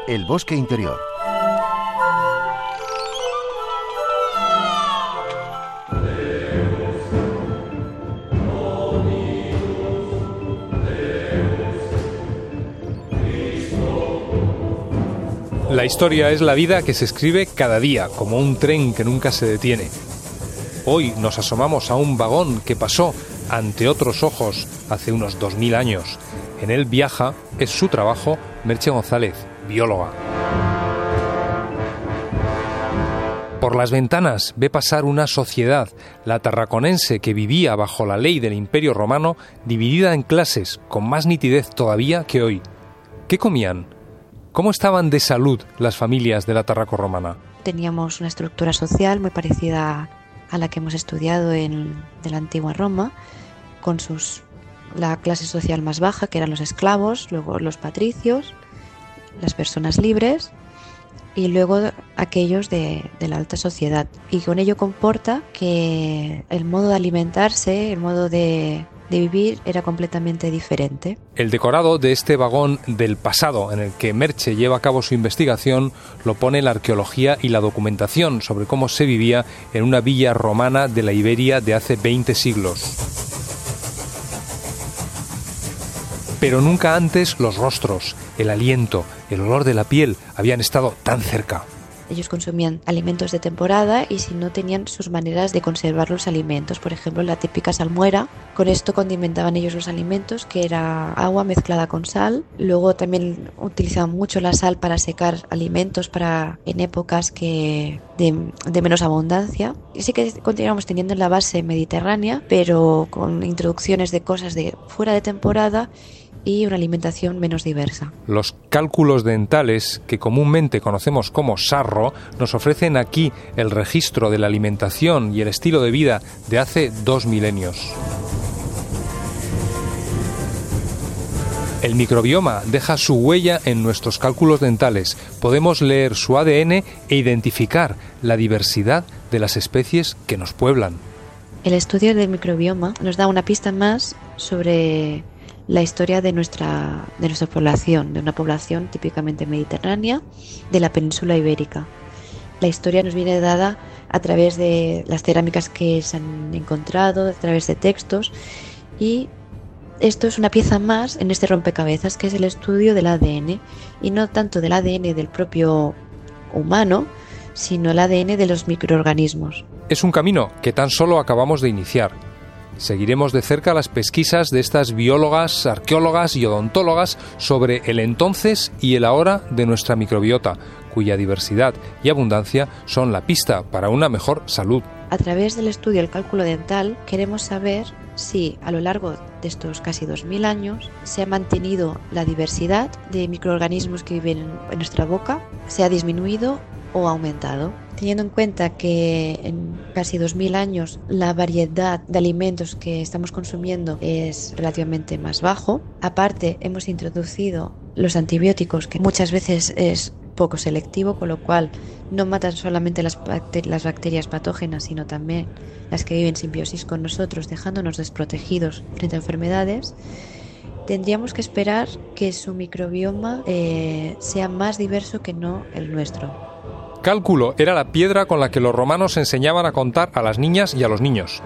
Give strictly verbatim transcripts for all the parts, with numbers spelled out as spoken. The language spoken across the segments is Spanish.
El bosque interior. La historia es la vida que se escribe cada día, como un tren que nunca se detiene. Hoy nos asomamos a un vagón que pasó ante otros ojos hace unos dos mil años. En él viaja, es su trabajo, Merche González, bióloga. Por las ventanas ve pasar una sociedad, la tarraconense, que vivía bajo la ley del Imperio Romano, dividida en clases, con más nitidez todavía que hoy. ¿Qué comían? ¿Cómo estaban de salud las familias de la Tarraco romana? Teníamos una estructura social muy parecida a la que hemos estudiado en de la antigua Roma, con sus la clase social más baja, que eran los esclavos, luego los patricios, las personas libres y luego aquellos de, de la alta sociedad. Y con ello comporta que el modo de alimentarse, el modo de, de vivir era completamente diferente. El decorado de este vagón del pasado en el que Merche lleva a cabo su investigación lo pone la arqueología y la documentación sobre cómo se vivía en una villa romana de la Iberia de hace veinte siglos. Pero nunca antes los rostros, el aliento, el olor de la piel habían estado tan cerca. Ellos consumían alimentos de temporada y si no tenían sus maneras de conservar los alimentos. Por ejemplo, la típica salmuera. Con esto condimentaban ellos los alimentos, que era agua mezclada con sal. Luego también utilizaban mucho la sal para secar alimentos para en épocas que de, de menos abundancia. Y sí que continuamos teniendo la base mediterránea, pero con introducciones de cosas de fuera de temporada y una alimentación menos diversa. Los cálculos dentales, que comúnmente conocemos como sarro, nos ofrecen aquí el registro de la alimentación y el estilo de vida de hace dos milenios. El microbioma deja su huella en nuestros cálculos dentales. Podemos leer su A D N e identificar la diversidad de las especies que nos pueblan. El estudio del microbioma nos da una pista más sobre la historia de nuestra, de nuestra población, de una población típicamente mediterránea de la península ibérica. La historia nos viene dada a través de las cerámicas que se han encontrado, a través de textos, y esto es una pieza más en este rompecabezas que es el estudio del A D N, y no tanto del A D N del propio humano, sino el A D N de los microorganismos. Es un camino que tan solo acabamos de iniciar. Seguiremos de cerca las pesquisas de estas biólogas, arqueólogas y odontólogas sobre el entonces y el ahora de nuestra microbiota, cuya diversidad y abundancia son la pista para una mejor salud. A través del estudio del cálculo dental queremos saber si a lo largo de estos casi dos mil años se ha mantenido la diversidad de microorganismos que viven en nuestra boca, se ha disminuido o ha aumentado. Teniendo en cuenta que en casi dos mil años la variedad de alimentos que estamos consumiendo es relativamente más bajo. Aparte, hemos introducido los antibióticos, que muchas veces es poco selectivo, con lo cual no matan solamente las, bacter- las bacterias patógenas, sino también las que viven en simbiosis con nosotros, dejándonos desprotegidos frente a enfermedades. Tendríamos que esperar que su microbioma eh, sea más diverso que no el nuestro. Cálculo era la piedra con la que los romanos enseñaban a contar a las niñas y a los niños.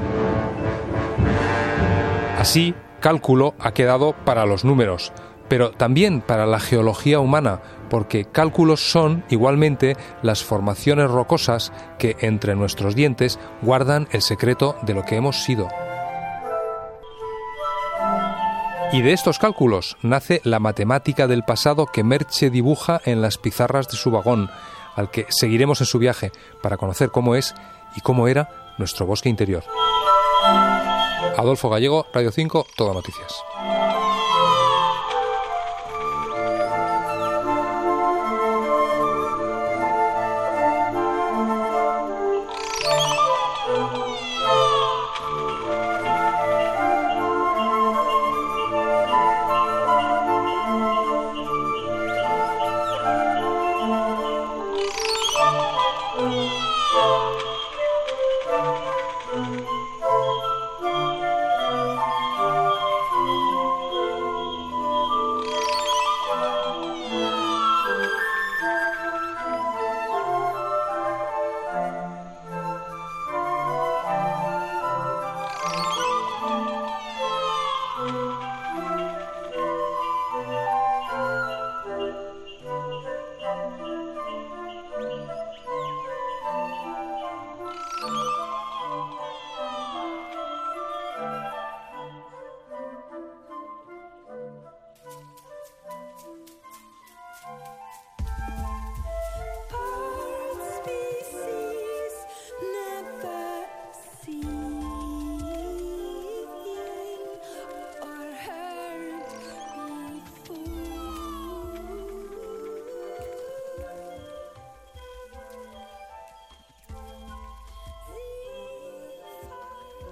Así, cálculo ha quedado para los números, pero también para la geología humana, porque cálculos son, igualmente, las formaciones rocosas que, entre nuestros dientes, guardan el secreto de lo que hemos sido. Y de estos cálculos nace la matemática del pasado que Merche dibuja en las pizarras de su vagón, al que seguiremos en su viaje para conocer cómo es y cómo era nuestro bosque interior. Adolfo Gallego, Radio cinco, Todo Noticias.